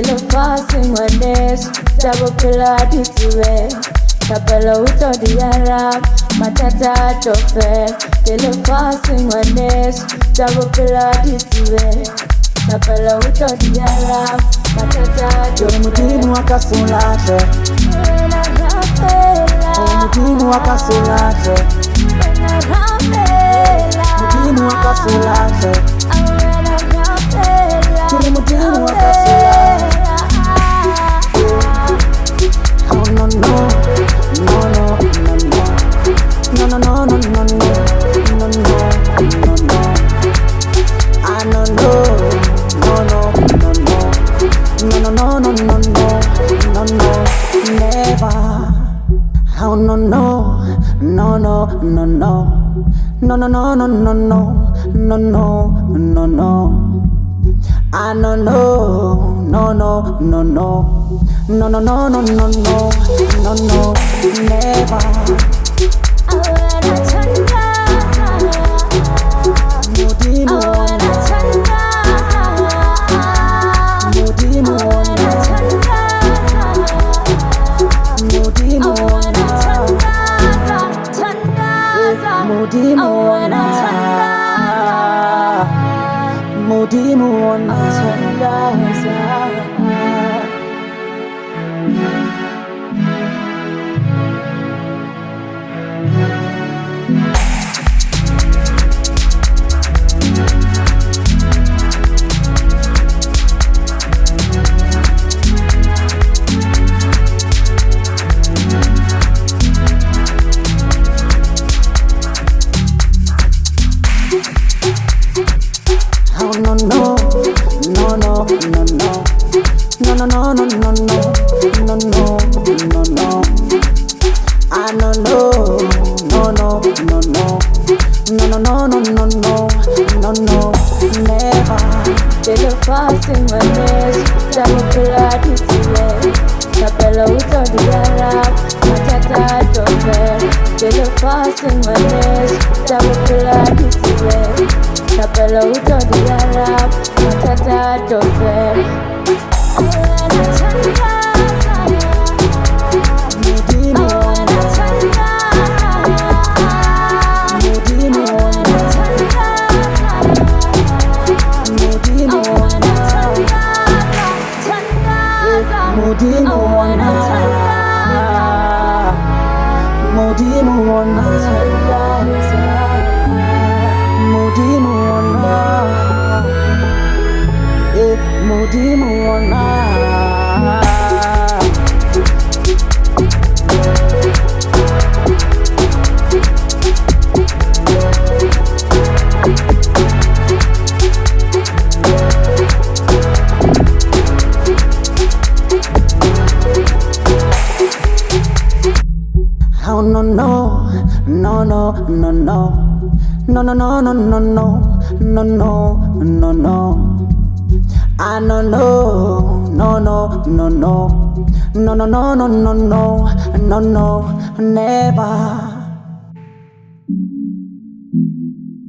Telo fasting one days, double pillar ditue. Tapelo uto di Arab, matata tofe. Telo fasting one days, double pillar ditue. Tapelo uto di Arab, matata tofe. Mutimu akasulate, mutimu akasulate, mutimu akasulate, mutimu akasulate. Oh no no, no no no no, no no no no no, no no no. I no no, no no no no, no no no no no, no no, never. Oh no no, no no no no, no no no no no no, no no no no. I no no, no no no no, no no no no no no, no no, never. Oh no no, no no no no, no no no no no no, no no no no. I no no, no no no no, no no no no no no, no no, never.